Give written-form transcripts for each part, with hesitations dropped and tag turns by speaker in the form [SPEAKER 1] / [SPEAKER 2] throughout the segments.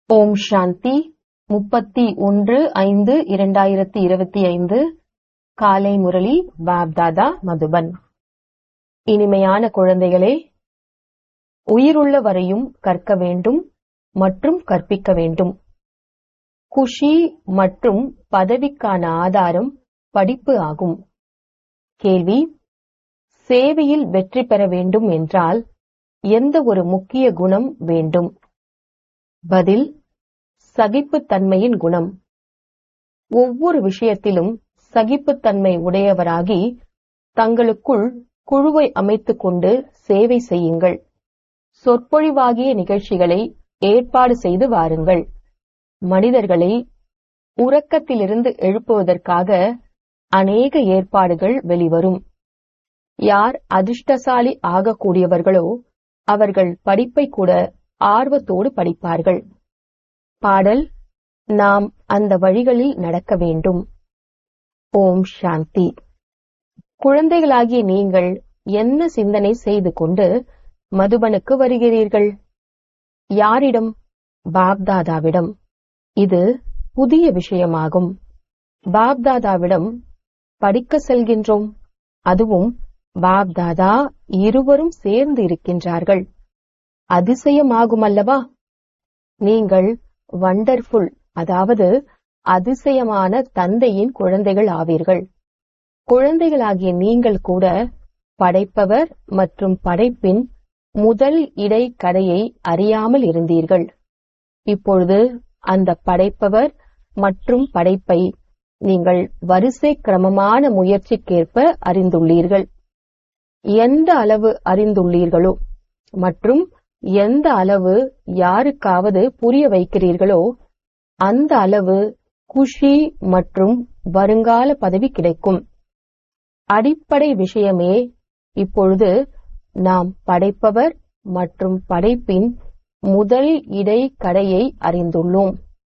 [SPEAKER 1] ஓம் சாந்தி 31/5/2025 காலை முரளி பாப்தாதா மதுபன். இனிமையான குழந்தைகளே, உயிருள்ள வரையும் கற்க வேண்டும் மற்றும் கற்பிக்க வேண்டும். குஷி மற்றும் பதவிக்கான ஆதாரம் படிப்பு ஆகும். கேள்வி: சேவையில் வெற்றி பெற வேண்டும் என்றால் எந்த ஒரு முக்கிய குணம் வேண்டும்? பதில்: சகிப்புத்தன்மையின் குணம். ஒவ்வொரு விஷயத்திலும் சகிப்புத்தன்மை உடையவராகி தங்களுக்குள் குழுவை அமைத்துக் கொண்டு சேவை செய்யுங்கள். சொற்பொழிவாகிய நிகழ்ச்சிகளை ஏற்பாடு செய்து வாருங்கள். மனிதர்களை உறக்கத்திலிருந்து எழுப்புவதற்காக அநேக ஏற்பாடுகள் வெளிவரும். யார் அதிர்ஷ்டசாலி ஆகக்கூடியவர்களோ அவர்கள் படிப்பை கூட ஆர்வத்தோடு படிப்பார்கள். பாடல்: நாம் அந்த வழிகளில் நடக்க வேண்டும். ஓம் சாந்தி. குழந்தைகளாகிய நீங்கள் என்ன சிந்தனை செய்து கொண்டு மதுபனுக்கு வருகிறீர்கள்? யாரிடம்? பாப்தாதாவிடம். இது புதிய விஷயமாகும். பாப்தாதாவிடம் படிக்க செல்கின்றோம். அதுவும் பாப்தாதா இருவரும் சேர்ந்து இருக்கின்றார்கள். அதிசயமாகுமல்லவா? நீங்கள் வண்டர்ஃபுல், அதாவது அதிசயமான தந்தையின் குழந்தைகள் ஆவீர்கள். குழந்தைகளாகிய நீங்கள் கூட படைப்பவர் மற்றும் படைப்பின் முதல் இடைக்கடையை அறியாமல் இருந்தீர்கள். இப்பொழுது அந்த படைப்பவர் மற்றும் படைப்பை நீங்கள் வரிசை கிரமமான முயற்சிக்கேற்ப அறிந்துள்ளீர்கள். எந்த அளவு அறிந்துள்ளீர்களோ மற்றும் எந்த அளவு யாருக்காவது புரிய வைக்கிறீர்களோ அந்த அளவு குஷி மற்றும் வருங்கால பதவி கிடைக்கும். அடிப்படை விஷயமே இப்பொழுது நாம் படைப்பவர் மற்றும் படைப்பின் முதல் இடைக்கடையை அறிந்துள்ளோம்.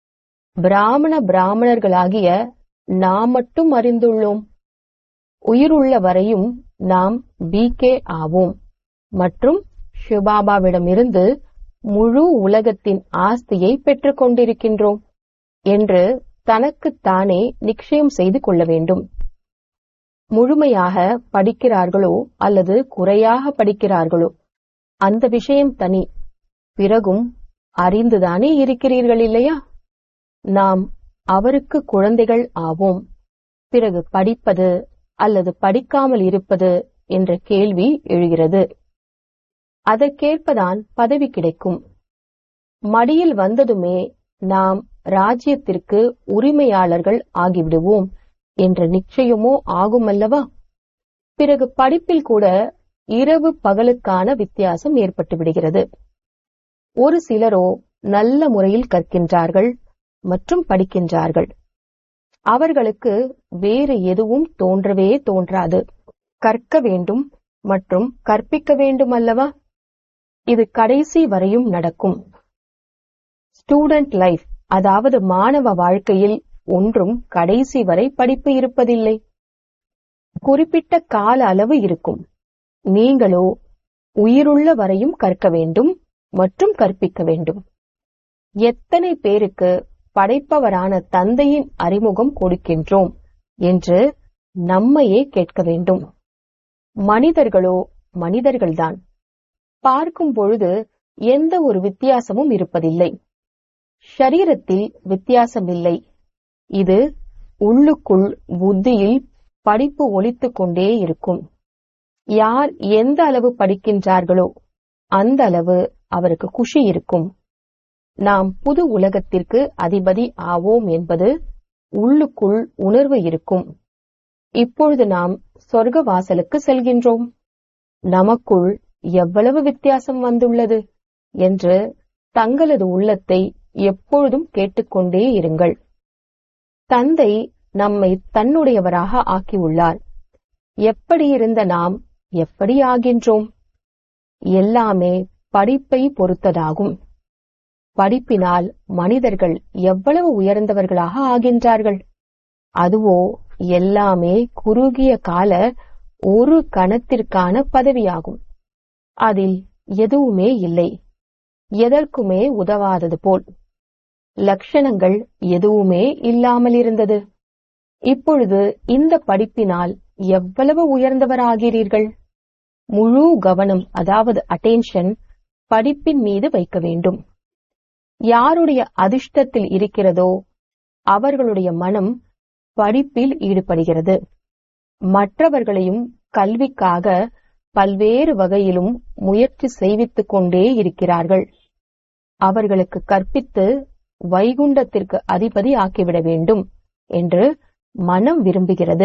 [SPEAKER 1] பிராமணர்களாகிய நாம் மட்டும் அறிந்துள்ளோம். உயிருள்ள வரையும் நாம் பிகே ஆவோம் மற்றும் சிவபாபாவிடமிருந்து முழு உலகத்தின் ஆஸ்தியை பெற்றுக் கொண்டிருக்கின்றோம் என்று தனக்குத்தானே நிச்சயம் செய்து கொள்ள வேண்டும். முழுமையாக படிக்கிறார்களோ அல்லது குறையாக படிக்கிறார்களோ அந்த விஷயம் தனி. பிறகும் அறிந்துதானே இருக்கிறீர்கள் இல்லையா? நாம் அவருக்கு குழந்தைகள் ஆவோம். பிறகு படிப்பது அல்லது படிக்காமல் இருப்பது என்ற கேள்வி எழுகிறது. அதற்கேற்பதான் பதவி கிடைக்கும். மடியில் வந்ததுமே நாம் ராஜ்யத்திற்கு உரிமையாளர்கள் ஆகிவிடுவோம் என்ற நிச்சயமோ ஆகுமல்லவா? பிறகு படிப்பில் கூட இரவு பகலுக்கான வித்தியாசம் ஏற்பட்டு விடுகிறது. ஒரு சிலரோ நல்ல முறையில் கற்கின்றார்கள் மற்றும் படிக்கின்றார்கள். அவர்களுக்கு வேறு எதுவும் தோன்றவே தோன்றாது. கற்க வேண்டும் மற்றும் கற்பிக்க வேண்டும் அல்லவா? இது கடைசி வரையும் நடக்கும். ஸ்டூடெண்ட் லைஃப், அதாவது மாணவ வாழ்க்கையில் ஒன்றும் கடைசி வரை படிப்பு இருப்பதில்லை. குறிப்பிட்ட கால அளவு இருக்கும். நீங்களோ உயிருள்ள வரையும் கற்க வேண்டும் மற்றும் கற்பிக்க வேண்டும். எத்தனை பேருக்கு படைப்பவரான தந்தையின் அறிமுகம் கொடுக்கின்றோம் என்று நம்மையே கேட்க வேண்டும். மனிதர்களோ மனிதர்கள்தான். பார்க்கும் பொழுது எந்த ஒரு வித்தியாசமும் இருப்பதில்லை. ஷரீரத்தில் வித்தியாசமில்லை. இது உள்ளுக்குள் புத்தியில் படிப்பு ஒலித்துக் கொண்டே இருக்கும். யார் எந்த அளவு படிக்கின்றார்களோ அந்த அளவு அவருக்கு குஷி இருக்கும். நாம் புது உலகத்திற்கு அதிபதி ஆவோம் என்பது உள்ளுக்குள் உணர்வு இருக்கும். இப்பொழுது நாம் சொர்க்க வாசலுக்கு செல்கின்றோம். நமக்குள் எவ்வளவு வித்தியாசம் வந்துள்ளது என்று தங்களது உள்ளத்தை எப்பொழுதும் கேட்டுக்கொண்டே இருங்கள். தந்தை நம்மை தன்னுடையவராக ஆக்கியுள்ளார். எப்படி இருந்த நாம் எப்படி ஆகின்றோம்? எல்லாமே படிப்பை பொறுத்ததாகும். படிப்பினால் மனிதர்கள் எவ்வளவு உயர்ந்தவர்களாக ஆகின்றார்கள். அதுவோ எல்லாமே குறுகிய கால ஒரு கணத்திற்கான பதவியாகும். அதில் எதுவுமே இல்லை. எதற்குமே உதவாதது போல். லட்சணங்கள் எதுவுமே இல்லாமல் இருந்தது. இப்பொழுது இந்த படிப்பினால் எவ்வளவு உயர்ந்தவராகிறீர்கள். முழு கவனம், அதாவது அட்டென்ஷன், படிப்பின் மீது வைக்க வேண்டும். யாருடைய அதிர்ஷ்டத்தில் இருக்கிறதோ அவர்களுடைய மனம் படிப்பில் ஈடுபடுகிறது. மற்றவர்களையும் கல்விக்காக பல்வேறு வகையிலும் முயற்சி செய்வித்துக் கொண்டே இருக்கிறார்கள். அவர்களுக்கு கற்பித்து வைகுண்டத்திற்கு அதிபதி ஆக்கிவிட வேண்டும் என்று மனம் விரும்புகிறது.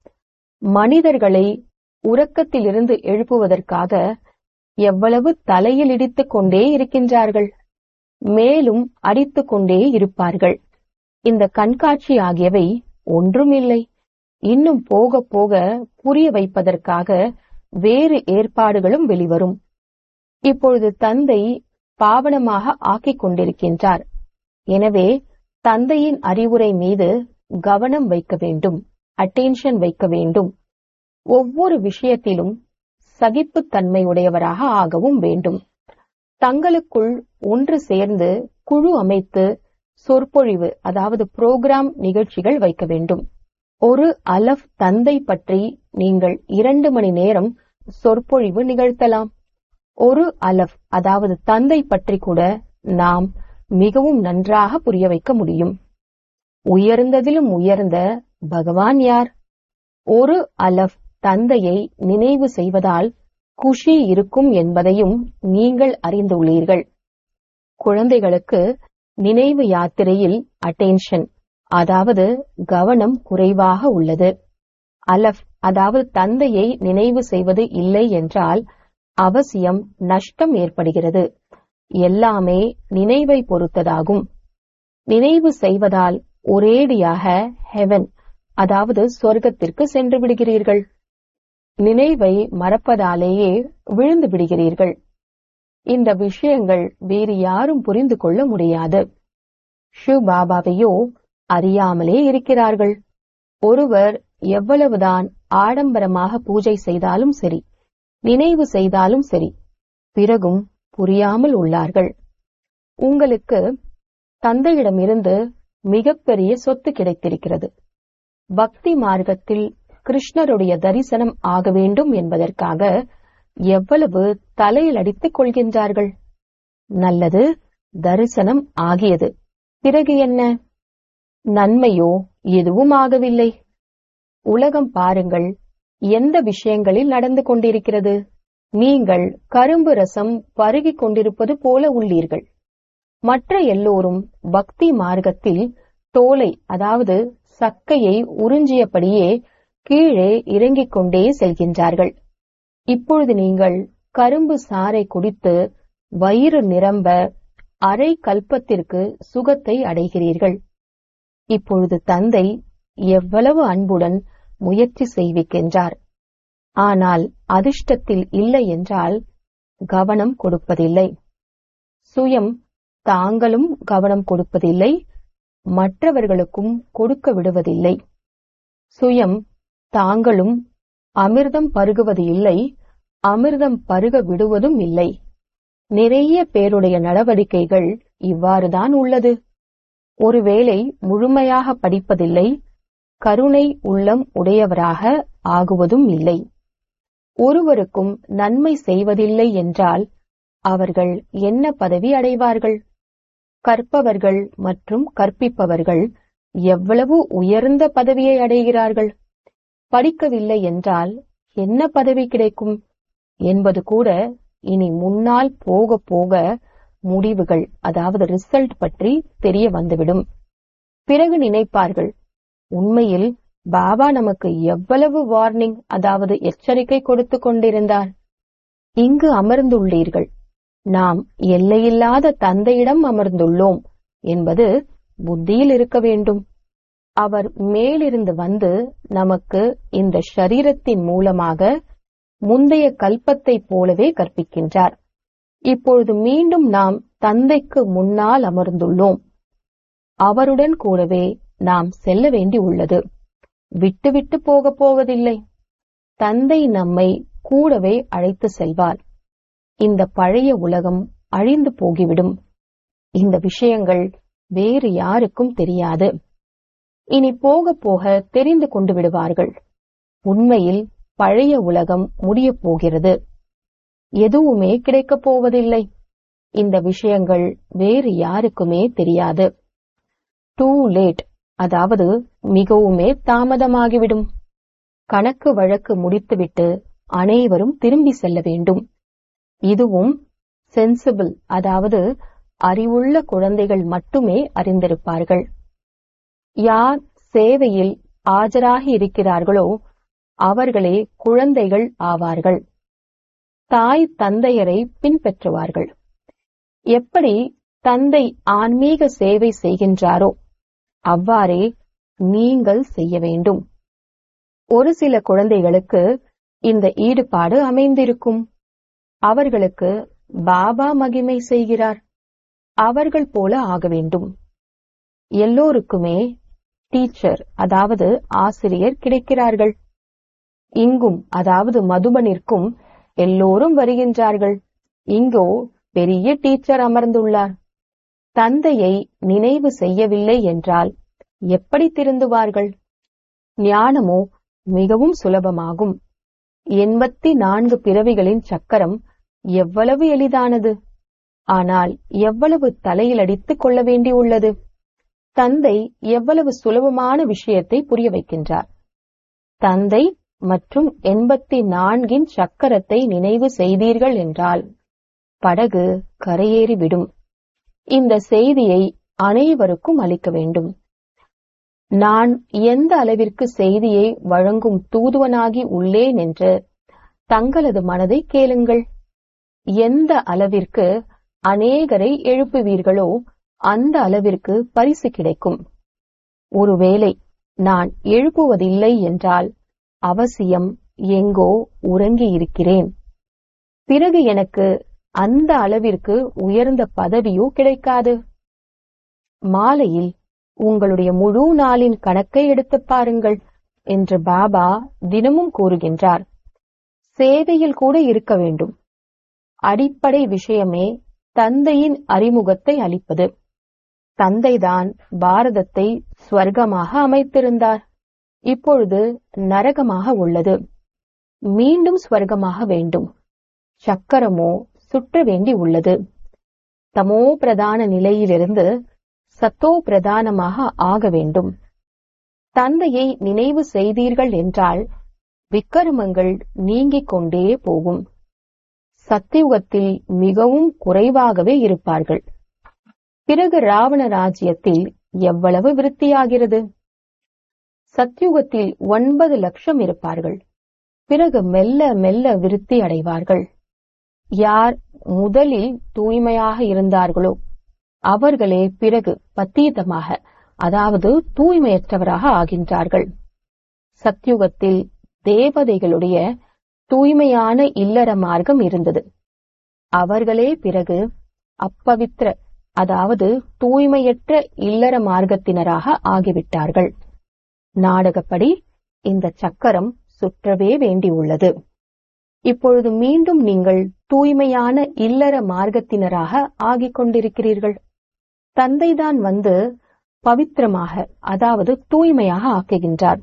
[SPEAKER 1] மனிதர்களை உறக்கத்திலிருந்து எழுப்புவதற்காக எவ்வளவு தலையில் இடித்துக் கொண்டே இருக்கின்றார்கள். மேலும் அடித்துக் கொண்டே இருப்பார்கள். இந்த கண்காட்சி ஆகியவை ஒன்றுமில்லை. இன்னும் போக போக புரிய வைப்பதற்காக வேறு ஏற்பாடுகளும் வெளிவரும். இப்பொழுது தந்தை பாவனமாக ஆக்கிக் கொண்டிருக்கின்றார். எனவே தந்தையின் அறிவுரை மீது கவனம் வைக்க வேண்டும், அட்டென்ஷன் வைக்க வேண்டும். ஒவ்வொரு விஷயத்திலும் சகிப்புத்தன்மை உடையவராக ஆகவும் வேண்டும். தங்களுக்குள் ஒன்று சேர்ந்து குழு அமைத்து சொற்பொழிவு, அதாவது புரோகிராம் நிகழ்ச்சிகள் வைக்க வேண்டும். ஒரு அலஃப் தந்தை பற்றி நீங்கள் 2 மணி நேரம் சொற்பொழிவு நிகழ்த்தலாம். ஒரு அலஃப், அதாவது தந்தை பற்றி கூட நாம் மிகவும் நன்றாக புரிய வைக்க முடியும். உயர்ந்ததிலும் உயர்ந்த பகவான் யார்? ஒரு அலஃப் தந்தையை நினைவு செய்வதால் குஷி இருக்கும் என்பதையும் நீங்கள் அறிந்துள்ளீர்கள். குழந்தைகளுக்கு நினைவு யாத்திரையில் அட்டென்ஷன், அதாவது கவனம் குறைவாக உள்ளது. அலஃப், அதாவது தந்தையை நினைவு செய்வது இல்லை என்றால் அவசியம் நஷ்டம் ஏற்படுகிறது. எல்லாமே நினைவை பொறுத்ததாகும். நினைவு செய்வதால் ஒரேடியாக ஹெவன், அதாவது சொர்க்கத்திற்கு சென்று விடுகிறீர்கள். நினைவை மறப்பதாலேயே விழுந்து விடுகிறீர்கள். இந்த விஷயங்கள் வேறு யாரும் புரிந்து கொள்ள முடியாது. ஷிவ் பாபாவையோ அறியாமலே இருக்கிறார்கள். ஒருவர் எவ்வளவுதான் ஆடம்பரமாக பூஜை செய்தாலும் சரி, நினைவு செய்தாலும் சரி, பிறகும் புரியாமல் உள்ளார்கள். உங்களுக்கு தந்தையிடமிருந்து மிகப்பெரிய சொத்து கிடைத்திருக்கிறது. பக்தி மார்க்கத்தில் கிருஷ்ணருடைய தரிசனம் ஆக வேண்டும் என்பதற்காக எவ்வளவு தலையில் அடித்துக் கொள்கின்றார்கள். நல்லது, தரிசனம் ஆகியது. பிறகு என்ன? நன்மையோ எதுவும் ஆகவில்லை. உலகம் பாருங்கள், எந்த விஷயங்களில் நடந்து கொண்டிருக்கிறது. நீங்கள் கரும்பு ரசம் பருகிக் கொண்டிருப்பது போல உள்ளீர்கள். மற்ற எல்லோரும் பக்தி மார்க்கத்தில் தோலை, அதாவது சக்கையை உறிஞ்சியபடியே கீழே இறங்கிக் கொண்டே செல்கின்றார்கள். இப்பொழுது நீங்கள் கரும்பு சாறை குடித்து வயிறு நிரம்ப அரை கல்பத்திற்கு சுகத்தை அடைகிறீர்கள். இப்பொழுது தந்தை எவ்வளவு அன்புடன் முயற்சி செய்விக்கின்றார். ஆனால் அதிர்ஷ்டத்தில் இல்லை என்றால் கவனம் கொடுப்பதில்லை. சுயம் தாங்களும் கவனம் கொடுப்பதில்லை, மற்றவர்களுக்கும் கொடுக்க விடுவதில்லை. சுயம் தாங்களும் அமிர்தம் பருகுவது இல்லை, அமிர்தம் பருக விடுவதும் இல்லை. நிறைய பேருடைய நடவடிக்கைகள் இவ்வாறுதான் உள்ளது. ஒருவேளை முழுமையாக படிப்பதில்லை, கருணை உள்ளம் உடையவராக ஆகுவதும் இல்லை. ஒருவருக்கும் நன்மை செய்வதில்லை என்றால் அவர்கள் என்ன பதவி அடைவார்கள்? கற்பவர்கள் மற்றும் கற்பிப்பவர்கள் எவ்வளவு உயர்ந்த பதவியை அடைகிறார்கள். படிக்கவில்லை என்றால் என்ன பதவி கிடைக்கும் என்பது கூட இனி முன்னால் போக போக முடிவுகள், அதாவது ரிசல்ட் பற்றி தெரிய வந்துவிடும். பிறகு நினைப்பார்கள், உண்மையில் பாபா நமக்கு எவ்வளவு வார்னிங், அதாவது எச்சரிக்கை கொடுத்து கொண்டிருந்தார். இங்கு அமர்ந்துள்ளீர்கள், நாம் எல்லையில்லாத தந்தையிடம் அமர்ந்துள்ளோம் என்பது புத்தியில் இருக்க வேண்டும். அவர் மேலிருந்து வந்து நமக்கு இந்த ஷரீரத்தின் மூலமாக முந்தைய கல்பத்தை போலவே கற்பிக்கின்றார். இப்பொழுது மீண்டும் நாம் தந்தைக்கு முன்னால் அமர்ந்துள்ளோம். அவருடன் கூடவே நாம் செல்ல வேண்டி உள்ளது. விட்டுவிட்டு போக போவதில்லை. தந்தை நம்மை கூடவே அழைத்து செல்வார். இந்த பழைய உலகம் அழிந்து போகிவிடும். இந்த விஷயங்கள் வேறு யாருக்கும் தெரியாது. இனி போக போக தெரிந்து கொண்டு விடுவார்கள். உண்மையில் பழைய உலகம் முடியப் போகிறது. எதுவுமே கிடைக்கப் போவதில்லை. இந்த விஷயங்கள் வேறு யாருக்குமே தெரியாது. டூ லேட், அதாவது மிகவுமே தாமதமாகிவிடும். கணக்கு வழக்கு முடித்துவிட்டு அனைவரும் திரும்பி செல்ல வேண்டும். இதுவும் சென்சிபிள், அதாவது அறிவுள்ள குழந்தைகள் மட்டுமே அறிந்திருப்பார்கள். யார் சேவையில் ஆஜராகி இருக்கிறார்களோ அவர்களே குழந்தைகள் ஆவார்கள். தாய் தந்தையரை பின்பற்றுவார்கள். எப்படி தந்தை ஆன்மீக சேவை செய்கின்றாரோ அவ்வாறே நீங்கள் செய்ய வேண்டும். ஒரு சில குழந்தைகளுக்கு இந்த ஈடுபாடு அமைந்திருக்கும். அவர்களுக்கு பாபா மகிமை செய்கிறார், அவர்கள் போல ஆக வேண்டும். எல்லோருக்குமே டீச்சர், அதாவது ஆசிரியர் கிடைக்கிறார்கள். இங்கும், அதாவது மதுபனிற்கும் எல்லோரும் வருகின்றார்கள். இங்கோ பெரிய டீச்சர் அமர்ந்துள்ளார். தந்தையை நினைவு செய்யவில்லை என்றால் எப்படி திருந்துவார்கள்? ஞானமோ மிகவும் சுலபமாகும். 84 பிறவிகளின் சக்கரம் எவ்வளவு எளிதானது. ஆனால் எவ்வளவு தலையில் அடித்துக் கொள்ள வேண்டியுள்ளது. தந்தை எவ்வளவு சுலபமான விஷயத்தை புரிய வைக்கின்றார். தந்தை மற்றும் 84 சக்கரத்தை நினைவு செய்தீர்கள் என்றால் படகு கரையேறிவிடும். இந்த செய்தியை அனைவருக்கும் அளிக்க வேண்டும். நான் எந்த அளவிற்கு செய்தியை வழங்கும் தூதுவனாகி உள்ளேன் என்று தங்களது மனதை கேளுங்கள். எந்த அளவிற்கு அநேகரை எழுப்புவீர்களோ அந்த அளவிற்கு பரிசு கிடைக்கும். ஒருவேளை நான் எழுப்புவதில்லை என்றால் அவசியம் எங்கோ உறங்கி இருக்கிறேன். பிறகு எனக்கு அந்த அளவிற்கு உயர்ந்த பதவியோ கிடைக்காது. மாலையில் உங்களுடைய முழு நாளின் கணக்கை எடுத்து பாருங்கள் என்று பாபா தினமும் கூறுகின்றார். சேவையில் கூட இருக்க வேண்டும். அடிப்படை விஷயமே தந்தையின் அறிமுகத்தை அளிப்பது. தந்தைதான் பாரதத்தை ஸ்வர்க்கமாக அமைத்திருந்தார். இப்பொழுது நரகமாக உள்ளது. மீண்டும் ஸ்வர்க்கமாக வேண்டும். சக்கரமோ சுற்ற வேண்டி உள்ளது. தமோ பிரதான நிலையிலிருந்து சத்தோ பிரதானமாக ஆக வேண்டும். தந்தையை நினைவு செய்தீர்கள் என்றால் விக்கிரமங்கள் நீங்கிக் கொண்டே போகும். சத்தியுகத்தில் மிகவும் குறைவாகவே இருப்பார்கள். பிறகு ராவண ராஜ்யத்தில் எவ்வளவு விருத்தியாகிறது. சத்தியுகத்தில் 9 லட்சம் இருப்பார்கள். பிறகு மெல்ல மெல்ல விருத்தி அடைவார்கள். யார் முதலில் தூய்மையாக இருந்தார்களோ அவர்களே பிறகு பத்தீதமாக, அதாவது தூய்மையற்றவராக ஆகின்றார்கள். சத்யுகத்தில் தேவதைகளுடைய தூய்மையான இல்லற மார்க்கம் இருந்தது. அவர்களே பிறகு அப்பவித்திர, அதாவது தூய்மையற்ற இல்லற மார்க்கத்தினராக ஆகிவிட்டார்கள். நாடகப்படி இந்த சக்கரம் சுற்றவே வேண்டியுள்ளது. இப்பொழுது மீண்டும் நீங்கள் தூய்மையான இல்லற மார்க்கத்தினராக ஆகிக் கொண்டிருக்கிறீர்கள். தந்தைதான் வந்து பவித்திரமாக, அதாவது தூய்மையாக ஆக்குகின்றார்.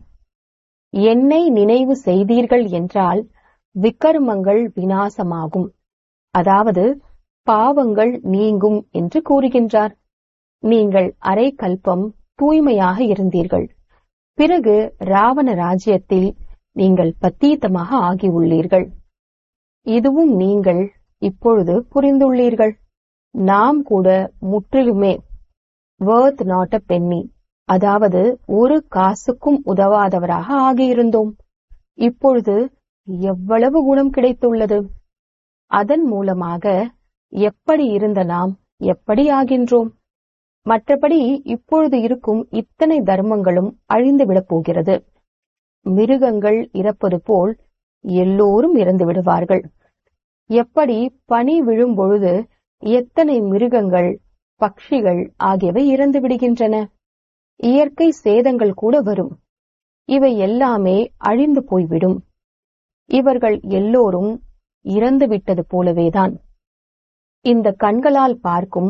[SPEAKER 1] என்னை நினைவு செய்தீர்கள் என்றால் விக்கர்மங்கள் விநாசமாகும், அதாவது பாவங்கள் நீங்கும் என்று கூறுகின்றார். நீங்கள் அரை கல்பம் தூய்மையாக இருந்தீர்கள். பிறகு ராவண ராஜ்யத்தில் நீங்கள் பத்தீத்தமாக ஆகியுள்ளீர்கள். இதுவும் நீங்கள் இப்பொழுது புரிந்துள்ளீர்கள். நாம் கூட முற்றிலுமே worth not a penny, அதாவது ஒரு காசுக்கும் உதவாதவராக ஆகியிருந்தோம். இப்பொழுது எவ்வளவு குணம் கிடைத்துள்ளது. அதன் மூலமாக எப்படி இருந்த நாம் எப்படி ஆகின்றோம். மற்றபடி இப்பொழுது இருக்கும் இத்தனை தர்மங்களும் அழிந்துவிடப் போகிறது. மிருகங்கள் இறப்பது போல் எல்லோரும் இறந்து விடுவார்கள். எப்படி பனி விழும் பொழுது எத்தனை மிருகங்கள், பட்சிகள் ஆகியவை இறந்து விடுகின்றன. இயற்கை சேதங்கள் கூட வரும். இவை எல்லாமே அழிந்து போய்விடும். இவர்கள் எல்லோரும் இறந்து விட்டது போலவேதான். இந்த கண்களால் பார்க்கும்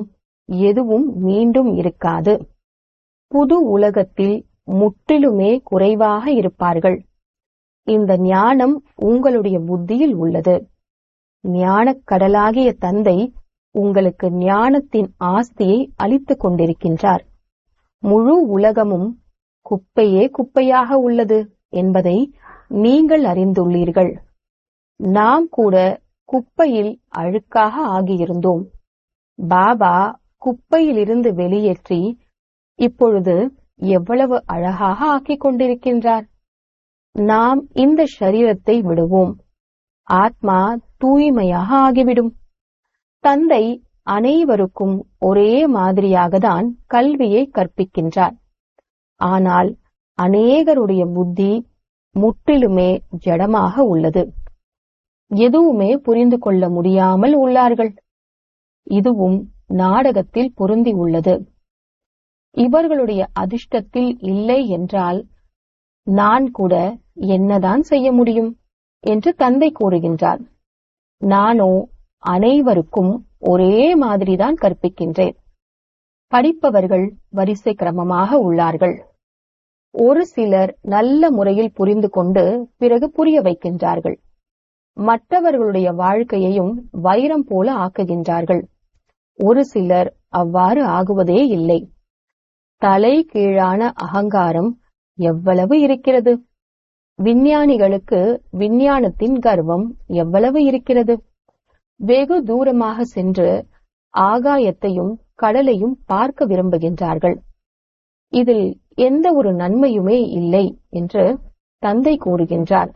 [SPEAKER 1] எதுவும் மீண்டும் இருக்காது. புது உலகத்தில் முற்றிலுமே குறைவாக இருப்பார்கள். இந்த ஞானம் உங்களுடைய புத்தியில் உள்ளது. ஞானக் கடலாகிய தந்தை உங்களுக்கு ஞானத்தின் ஆஸ்தியை அளித்துக் கொண்டிருக்கின்றார். முழு உலகமும் குப்பையே குப்பையாக உள்ளது என்பதை நீங்கள் அறிந்துள்ளீர்கள். நாம் கூட குப்பையில் அழுக்காக ஆகியிருந்தோம். பாபா குப்பையிலிருந்து வெளியேற்றி இப்பொழுது எவ்வளவு அழகாக ஆக்கிக் கொண்டிருக்கின்றார். நாம் இந்த சரீரத்தை விடுவோம். ஆத்மா தூய்மையாக ஆகிவிடும். தந்தை அனைவருக்கும் ஒரே மாதிரியாக தான் கல்வியை கற்பிக்கின்றார். ஆனால் அநேகருடைய புத்தி முற்றிலுமே ஜடமாக உள்ளது. எதுவுமே புரிந்து கொள்ள முடியாமல் உள்ளார்கள். இதுவும் நாடகத்தில் பொருந்தி உள்ளது. இவர்களுடைய அதிர்ஷ்டத்தில் இல்லை என்றால் நான் கூட என்னதான் செய்ய முடியும் என்று தந்தை கூறுகின்றார். நானோ அனைவருக்கும் ஒரே மாதிரிதான் கற்பிக்கின்றேன். படிப்பவர்கள் வரிசை கிரமமாக உள்ளார்கள். ஒரு சிலர் நல்ல முறையில் புரிந்து கொண்டு பிறகு புரிய வைக்கின்றார்கள். மற்றவர்களுடைய வாழ்க்கையையும் வைரம் போல ஆக்குகின்றார்கள். ஒரு சிலர் அவ்வாறு ஆகுவதே இல்லை. தலை கீழான அகங்காரம் எவ்வளவு இருக்கிறது! விஞ்ஞானிகளுக்கு விஞ்ஞானத்தின் கர்வம் எவ்வளவு இருக்கிறது! வெகு தூரமாக சென்று ஆகாயத்தையும் கடலையும் பார்க்க விரும்புகின்றார்கள். இதில் எந்த ஒரு நன்மையுமே இல்லை என்று தந்தை கூறுகின்றார்.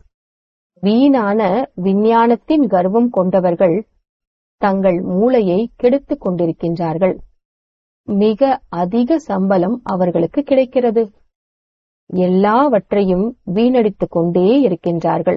[SPEAKER 1] வீணான விஞ்ஞானத்தின் கர்வம் கொண்டவர்கள் தங்கள் மூளையை கெடுத்துக் கொண்டிருக்கின்றார்கள். மிக அதிக சம்பளம் அவர்களுக்கு கிடைக்கிறது. எல்லாவற்றையும் வீணடித்துக் கொண்டே இருக்கின்றார்கள்.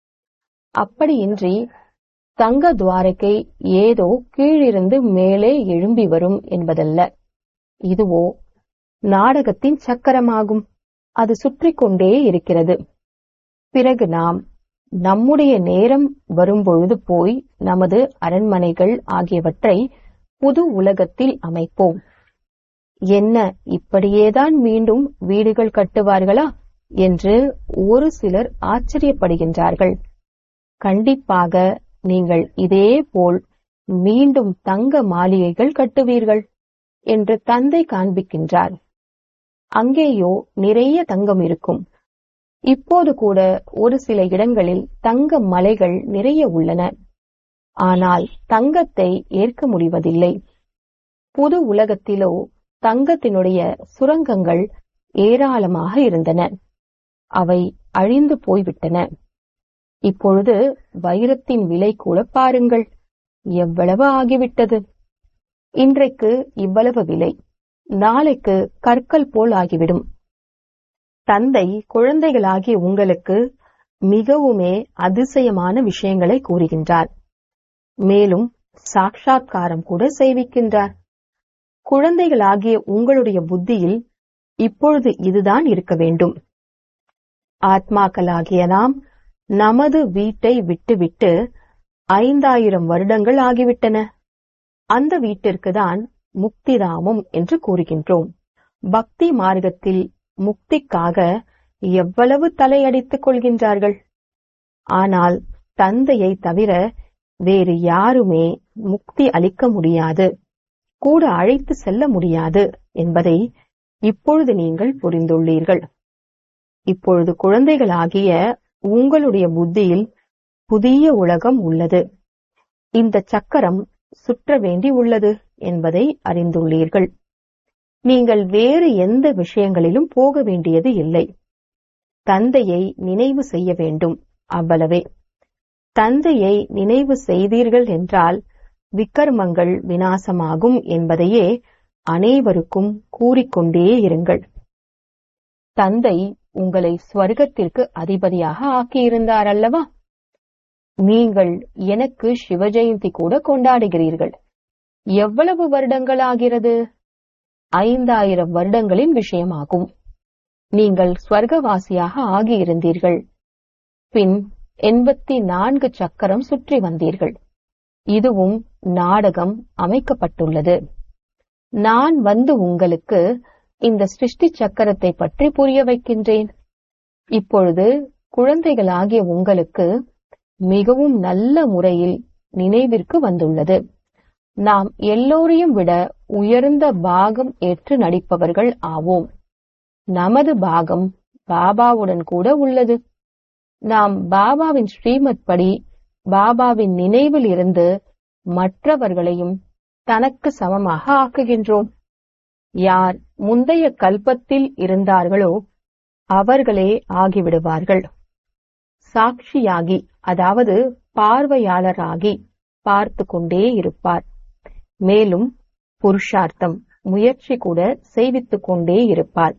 [SPEAKER 1] அப்படியின்றி தங்க துவாரகை ஏதோ கீழிருந்து மேலே எழும்பி வரும் என்பதல்ல. இதுவோ நாடகத்தின் சக்கரமாகும். அது சுற்றிக் கொண்டே இருக்கிறது. பிறகு நாம் நம்முடைய நேரம் வரும்பொழுது போய் நமது அரண்மனைகள் ஆகியவற்றை புது உலகத்தில் அமைப்போம். என்ன, இப்படியேதான் மீண்டும் வீடுகள் கட்டுவார்களா என்று ஒரு சிலர் ஆச்சரியப்படுகின்றார்கள். கண்டிப்பாக நீங்கள் இதே போல் மீண்டும் தங்க மாளிகைகள் கட்டுவீர்கள் என்று தந்தை காண்பிக்கின்றார். அங்கேயோ நிறைய தங்கம் இருக்கும். இப்போது கூட ஒரு சில இடங்களில் தங்க மலைகள் நிறைய உள்ளன. ஆனால் தங்கத்தை ஏற்க முடிவதில்லை. புது உலகத்திலோ தங்கத்தினுடைய சுரங்கங்கள் ஏராளமாக இருந்தன. அவை அழிந்து போய்விட்டன. இப்பொழுது வைரத்தின் விலை கூட பாருங்கள், எவ்வளவு ஆகிவிட்டது. இன்றைக்கு இவ்வளவு விலை, நாளைக்கு கற்கள் போல் ஆகிவிடும். தந்தை குழந்தைகளாகிய உங்களுக்கு மிகவுமே அதிசயமான விஷயங்களை கூறுகின்றார். மேலும் சாட்சாத்காரம் கூட செய்விக்கின்றார். குழந்தைகளாகிய உங்களுடைய புத்தியில் இப்பொழுது இதுதான் இருக்க வேண்டும். ஆத்மாக்களாகிய நாம் நமது வீட்டை விட்டுவிட்டு 5000 வருடங்கள் ஆகிவிட்டன. அந்த வீட்டிற்குதான் முக்திதாமம் என்று கூறுகின்றோம். பக்தி மார்க்கத்தில் முக்திக்காக எவ்வளவு தலையடித்துக் கொள்கின்றார்கள். ஆனால் தந்தையை தவிர வேறு யாருமே முக்தி அளிக்க முடியாது, கூட அழைத்து செல்ல முடியாது என்பதை இப்பொழுது நீங்கள் புரிந்துள்ளீர்கள். இப்பொழுது குழந்தைகளாகிய உங்களுடைய புத்தியில் புதிய உலகம் உள்ளது. இந்த சக்கரம் சுற்ற வேண்டி உள்ளது என்பதை அறிந்துள்ளீர்கள். நீங்கள் வேறு எந்த விஷயங்களிலும் போக வேண்டியது இல்லை. தந்தையை நினைவு செய்ய வேண்டும், அவ்வளவே. தந்தையை நினைவு செய்தீர்கள் என்றால் விக்கர்மங்கள் விநாசமாகும் என்பதையே அனைவருக்கும் கூறிக்கொண்டே இருங்கள். தந்தை உங்களை ஸ்வர்க்கத்திற்கு அதிபதியாக ஆக்கியிருந்தார் அல்லவா? நீங்கள் எனக்கு சிவஜெயந்தி கூட கொண்டாடுகிறீர்கள். எவ்வளவு வருடங்கள் ஆகிறது? 5000 வருடங்களின் விஷயமாகும். நீங்கள் ஸ்வர்க்கவாசியாக ஆகியிருந்தீர்கள். பின் 84 சக்கரம் சுற்றி வந்தீர்கள். இதுவும் நாடகம் அமைக்கப்பட்டுள்ளது. நான் வந்து உங்களுக்கு இந்த சிருஷ்டி சக்கரத்தை பற்றி புரிய வைக்கின்றேன். இப்பொழுது குழந்தைகளாகிய உங்களுக்கு மிகவும் நல்ல முறையில் நினைவிற்கு வந்துள்ளது. நாம் எல்லோரையும் விட உயர்ந்த பாகம் ஏற்று நடிப்பவர்கள் ஆவோம். நமது பாகம் பாபாவுடன் கூட உள்ளது. நாம் பாபாவின் ஸ்ரீமத் படி பாபாவின் நினைவில் இருந்து மற்றவர்களையும் தனக்கு சமமாக ஆக்குகின்றோம். யார் முந்தைய கல்பத்தில் இருந்தார்களோ அவர்களே ஆகிவிடுவார்கள். சாட்சியாகி, அதாவது பார்வையாளராகி பார்த்து கொண்டே இருப்பார். மேலும் புருஷார்த்தம், முயற்சி கூட செய்வித்துக் கொண்டே இருப்பார்.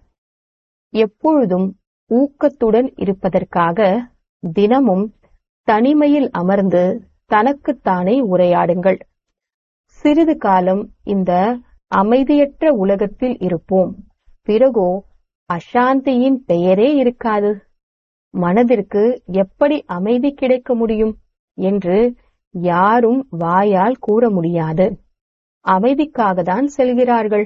[SPEAKER 1] எப்பொழுதும் ஊக்கத்துடன் இருப்பதற்காக தினமும் தனிமையில் அமர்ந்து தனக்குத்தானே உரையாடுங்கள். சிறிது காலம் இந்த அமைதியற்ற உலகத்தில் இருப்போம். பிறகோ அசாந்தியின் பெயரே இருக்காது. மனதிற்கு எப்படி அமைதி கிடைக்க முடியும் என்று யாரும் வாயால் கூற முடியாது. அமைதிக்காக தான் செல்கிறார்கள்.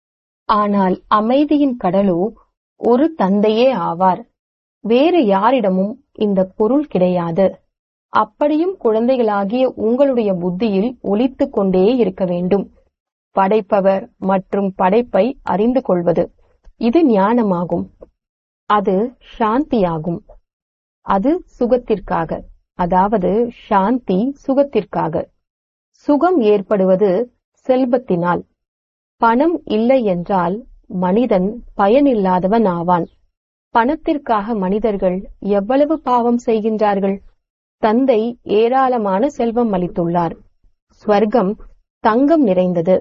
[SPEAKER 1] ஆனால் அமைதியின் கடலோ ஒரு தந்தையே ஆவார். வேறு யாரிடமும் இந்த பொருள் கிடையாது. அப்படியும் குழந்தைகளாகிய உங்களுடைய புத்தியில் ஒலித்துக் கொண்டே இருக்க வேண்டும். படைப்பவர் மற்றும் படைப்பை அறிந்து கொள்வது, இது ஞானமாகும். அது சாந்தியாகும். அது சுகத்திற்காக, அதாவது சாந்தி சுகத்திற்காக. சுகம் ஏற்படுவது செல்வத்தினால். பணம் இல்லை என்றால் மனிதன் பயனில்லாதவன் ஆவான். பணத்திற்காக மனிதர்கள் எவ்வளவு பாவம் செய்கின்றார்கள். தந்தை ஏராளமான செல்வம் அளித்துள்ளார். ஸ்வர்க்கம் தங்கம் நிறைந்தது,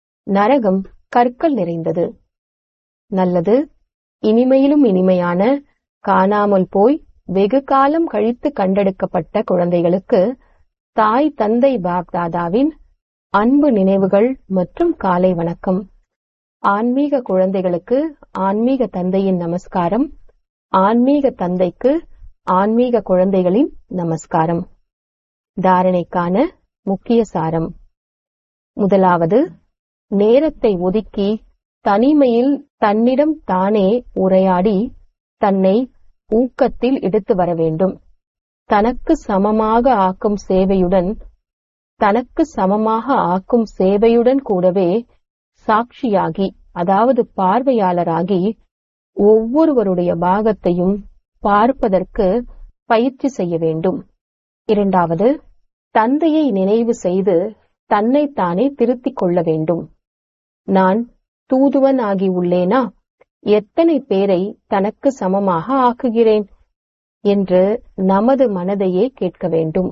[SPEAKER 1] நரகம் கற்கள் நிறைந்தது. நல்லது, இனிமையிலும் இனிமையான, காணாமல் போய் வெகு காலம் கழித்து கண்டெடுக்கப்பட்ட குழந்தைகளுக்கு தாய் தந்தை பாப்தாதாவின் அன்பு நினைவுகள் மற்றும் காலை வணக்கம். ஆன்மீக குழந்தைகளுக்கு ஆன்மீக தந்தையின் நமஸ்காரம். ஆன்மீக தந்தைக்கு ஆன்மீக குழந்தைகளின் நமஸ்காரம். தாரணைக்கான முக்கிய சாரம். முதலாவது, நேரத்தை ஒதுக்கி தனிமையில் தன்னிடம் தானே உரையாடி தன்னை ஊக்கத்தில் எடுத்து வர வேண்டும். தனக்கு சமமாக ஆக்கும் சேவையுடன் கூடவே சாட்சியாகி, அதாவது பார்வையாளராகி ஒவ்வொருவருடைய பாகத்தையும் பார்ப்பதற்கு பயிற்சி செய்ய வேண்டும். இரண்டாவது, தந்தையை நினைவு செய்து தன்னைத்தானே திருத்திக் கொள்ள வேண்டும். நான் தூதுவன் ஆகி உள்ளேனா? எத்தனை பேரை தனக்கு சமமாக ஆக்குகிறேன் என்று நமது மனதையே கேட்க வேண்டும்.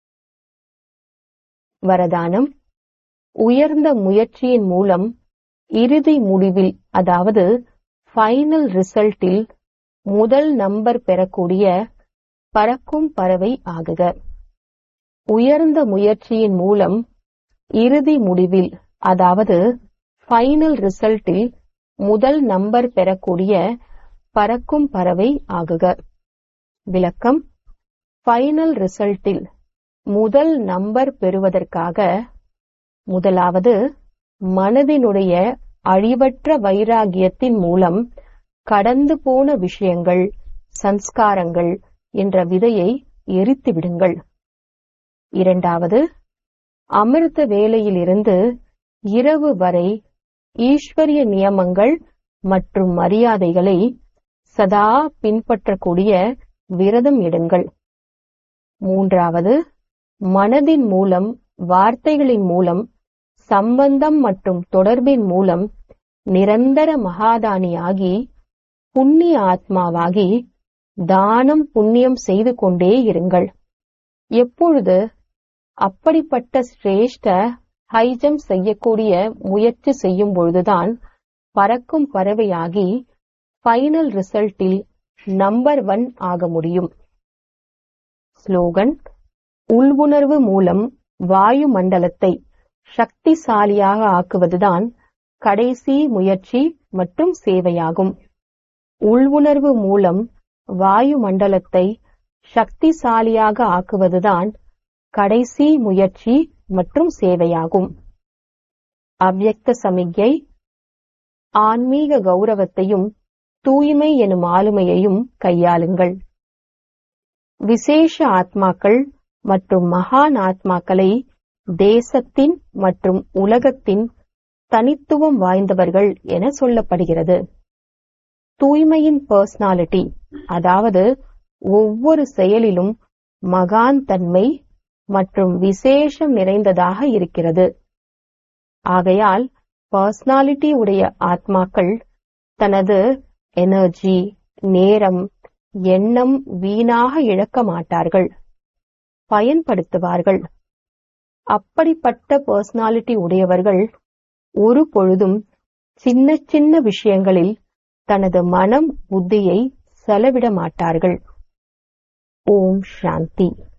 [SPEAKER 1] வரதானம். உயர்ந்த முயற்சியின் மூலம் இறுதி முடிவில், அதாவது ஃபைனல் ரிசல்ட்டில் முதல் நம்பர் பெறக்கூடிய பறக்கும் பறவை ஆகுக. உயர்ந்த முயற்சியின் மூலம் இறுதி முடிவில், அதாவது ஃபைனல் ரிசல்ட்டில் முதல் நம்பர் பெறக்கூடிய பறக்கும் பறவை ஆகுக. விளக்கம். ஃபைனல் ரிசல்ட்டில் முதல் நம்பர் பெறுவதற்காக முதலாவது மனதினுடைய அழிவற்ற வைராகியத்தின் மூலம் கடந்து போன விஷயங்கள், சன்ஸ்காரங்கள் என்ற விதையை எரித்து விடுங்கள். இரண்டாவது, அமிர்த வேளையிலிருந்து இரவு வரை ஈஸ்வரிய நியமங்கள் மற்றும் மரியாதைகளை சதா பின்பற்றக்கூடிய விரதம் எடுங்கள். மூன்றாவது, மனதின் மூலம், வார்த்தைகளின் மூலம், சம்பந்தம் மற்றும் தொடர்பின் மூலம் நிரந்தர மகாதானியாகி, புண்ணிய ஆத்மாவாகி, தானம் புண்ணியம் செய்து கொண்டே இருங்கள். எப்பொழுது அப்படிப்பட்ட சிரேஷ்ட ஹைஜம் செய்யக்கூடிய முயற்சி செய்யும் பொழுதுதான் பறக்கும் பறவையாகி ஃபைனல் ரிசல்ட்டில் நம்பர் 1 ஆக முடியும். ஸ்லோகன். உள்வுணர்வு மூலம் வாயு மண்டலத்தை சக்திசாலியாக ஆக்குவதுதான் கடைசி முயற்சி மற்றும் சேவையாகும். உள்வுணர்வு மூலம் வாயு மண்டலத்தை சக்திசாலியாக ஆக்குவதுதான் கடைசி முயற்சி மற்றும் சேவையாகும். அவ்யக்த சமிக்ஞை ஆன்மீக கௌரவத்தையும் தூய்மை எனும் ஆளுமையையும் கையாளுங்கள். விசேஷ ஆத்மாக்கள் மற்றும் மகான் ஆத்மாக்களை தேசத்தின் மற்றும் உலகத்தின் தனித்துவம் வாய்ந்தவர்கள் என சொல்லப்படுகிறது. தூய்மையின் பர்சனாலிட்டி, அதாவது ஒவ்வொரு செயலிலும் மகான் தன்மை மற்றும் விசேஷம் நிறைந்ததாக இருக்கிறது. ஆகையால் பர்சனாலிட்டி உடைய ஆத்மாக்கள் தனது எனர்ஜி, நேரம், எண்ணம் வீணாக இழக்க மாட்டார்கள், பயன்படுத்துவார்கள். அப்படிப்பட்ட பர்சனாலிட்டி உடையவர்கள் ஒரு பொழுதும் சின்ன சின்ன விஷயங்களில் தனது மனம் புத்தியை செலவிட மாட்டார்கள். ஓம் சாந்தி.